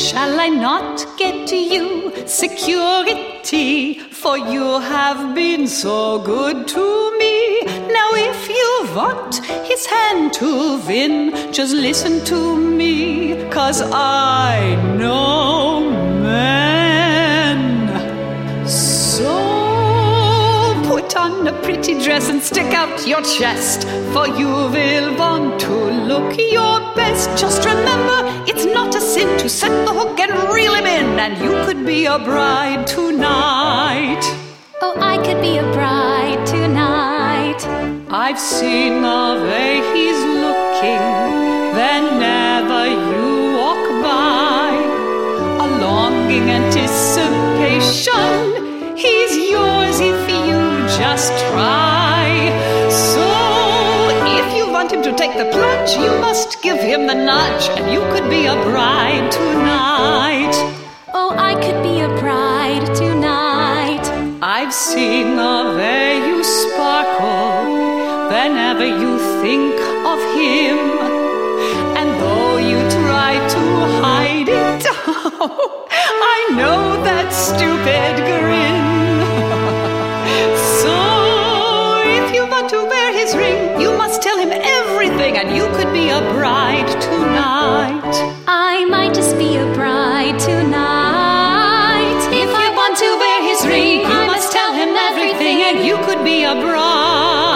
Shall I not get you security? For you have been so good to me. Now if you want his hand to win, just listen to me, 'cause I know men. So put on a pretty dress and stick out your chest, for you will want to look your best. Just remember, it's not a sin to set the hook and reel him in, and you could be a bride tonight. Oh, I could be a bride tonight. I've seen the way he's looking whenever you walk by, a longing anticipation. He's yours if you just try. So if you want him to take the plunge, you must give him the nudge, and you could be a bride tonight. Oh, I could be a bride tonight. I've seen the way you sparkle whenever you think of him, and though you try to hide it, I know that stupid grin. So if you want to wear his ring, you must tell him everything, and you could be a bride tonight. I might just be a bride tonight. If you want to wear his ring, you must tell him everything, and you could be a bride.